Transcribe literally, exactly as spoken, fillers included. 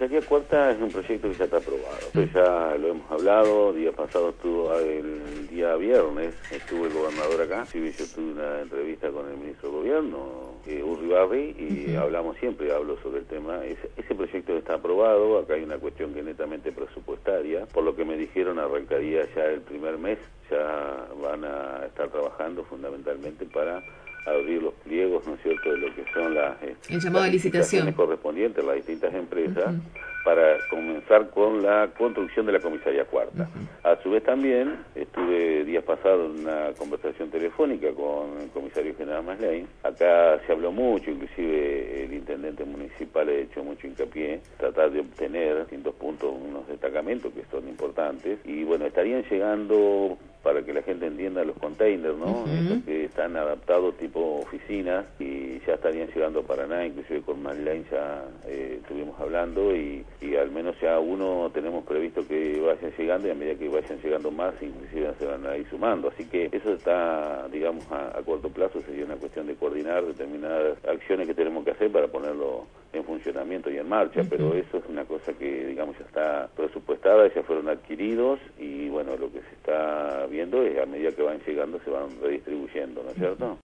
comisaría cuarta es un proyecto que ya está aprobado. Esto ya lo hemos hablado, día pasado estuvo, el día viernes estuvo el gobernador acá, sí, yo tuve una entrevista con el ministro de Gobierno, eh, Urribarri, y uh-huh. hablamos siempre, hablo sobre el tema. Ese, ese proyecto está aprobado, acá hay una cuestión que es netamente presupuestaria, por lo que me dijeron arrancaría ya el primer mes, ya van a estar trabajando fundamentalmente para abrir los pliegos, ¿no es cierto?, de lo que son las, eh, el llamado las de licitación correspondientes a las distintas empresas, uh-huh. para comenzar con la construcción de la comisaría cuarta. Uh-huh. A su vez también estuve días pasados en una conversación telefónica con el comisario general Maslany. Acá se habló mucho, inclusive el intendente municipal ha hecho mucho hincapié, tratar de obtener distintos puntos, unos destacamentos que son importantes, y bueno, estarían llegando, para que la gente entienda, los containers, ¿no? Uh-huh. Esos que están adaptados tipo oficinas, y ya estarían llegando a Paraná, inclusive con Maslany ya eh, estuvimos hablando, y, y al menos ya uno tenemos previsto que vayan llegando, y a medida que vayan llegando más, inclusive se van a ir sumando. Así que eso está, digamos, a, a corto plazo, sería una cuestión de coordinar determinadas acciones que tenemos que hacer para ponerlo en funcionamiento y en marcha, uh-huh. pero eso es una cosa que, digamos, ya está presupuestada, ya fueron adquiridos, y bueno, lo que se está viendo es a medida que van llegando se van redistribuyendo, ¿no es cierto?